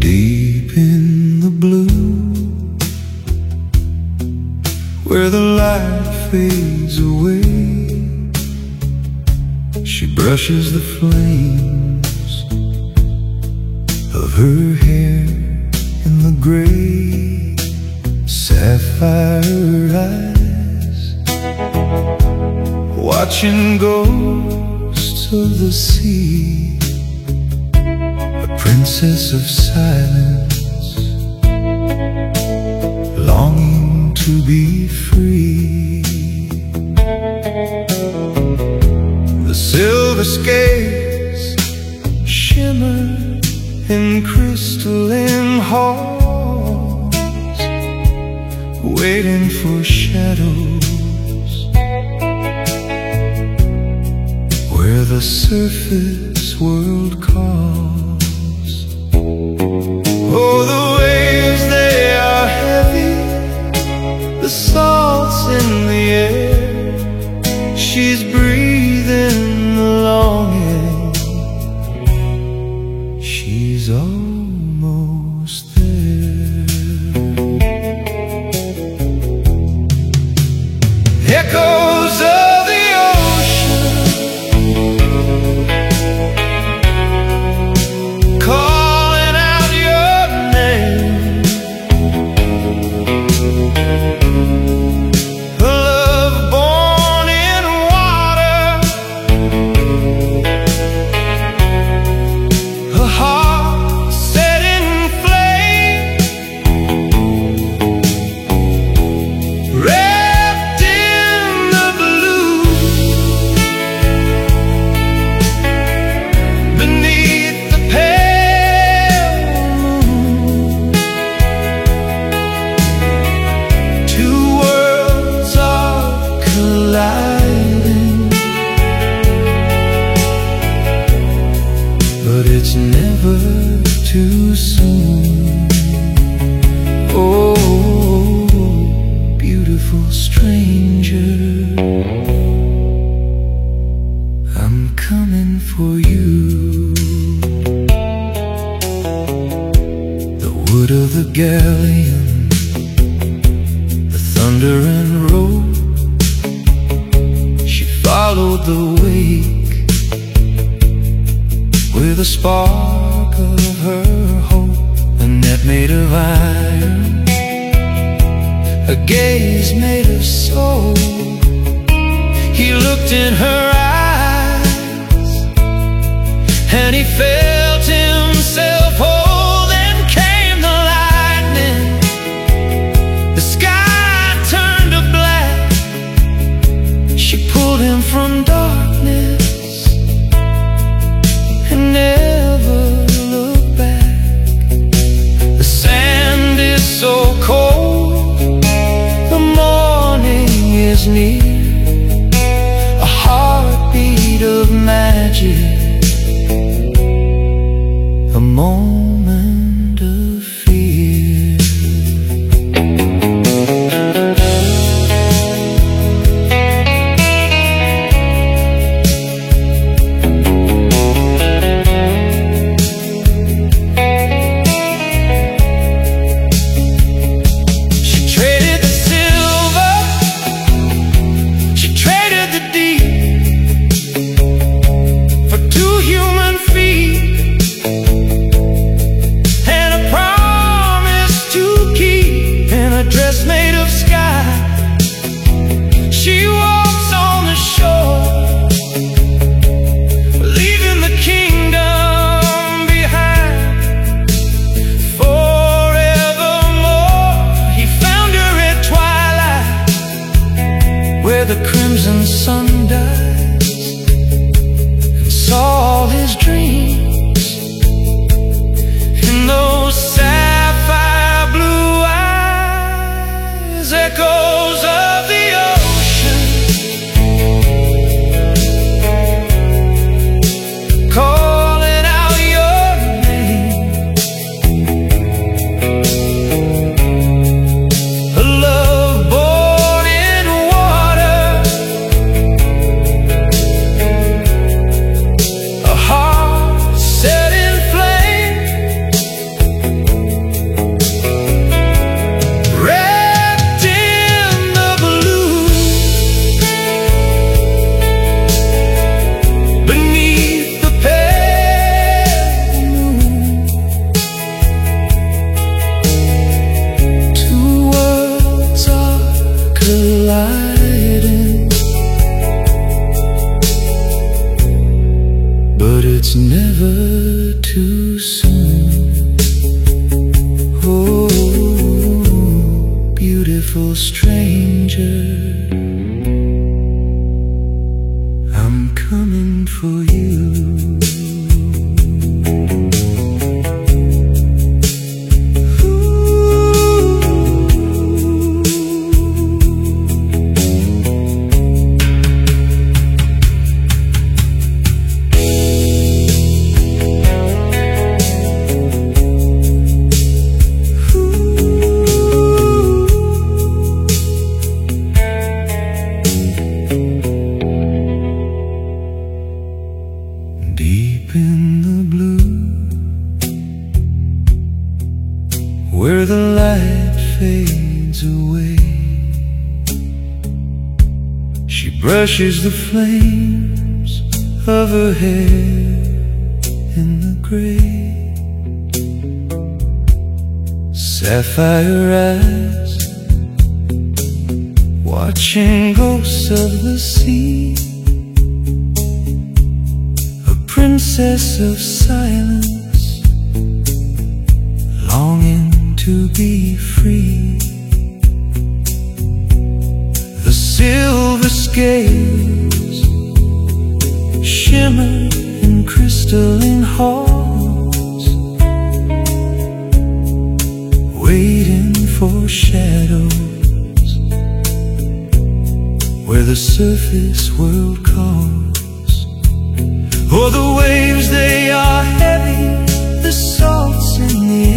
Deep in the blue, where the light fades away, she brushes the flames of her hair in the gray sapphire eyes, watching ghosts of the sea, a princess of silence, longing to be free. The silver scales shimmer in crystalline halls, waiting for shadows where the surface world calls. Oh, the waves, they are heavy, the salt's in the air, she's breathing the longing, she's almost there. Echoes of the ocean calling out your name, a love born in water, a heart set in flame, wrapped in the blue, beneath the pale moon. Two worlds are colliding, but it's never too soon. Oh, beautiful stranger, I'm coming for you. The wood of the galleon, the thunder and roll, she followed the wake with a spark of her hope, a net made of iron, a gaze made of soul. He looked in her eyes and he felt himself whole. Then came the lightning, the sky turned to black, she pulled him from darkness and never looked back. The sand is so cold, the morning is near, a heartbeat of magic, a moment of fear. She traded the silver, she traded the deep, for two human feet and a promise to keep, in a dress made of sky. She walks on the shore, leaving the kingdom behind forevermore. He found her at twilight, where the crimson sun dies, and saw all his dreams in those sapphire blue eyes. Echoes of the ocean calling out your name, a love born in water, sliding, but it's never too soon. Oh, beautiful stranger, I'm coming for you. Deep in the blue, where the light fades away, she brushes the flames of her hair in the gray. Sapphire eyes, watching ghosts of the sea, princess of silence, longing to be free. The silver scales shimmer in crystalline halls, waiting for shadows where the surface world calls. Oh, the waves, they are heavy, the salt's in the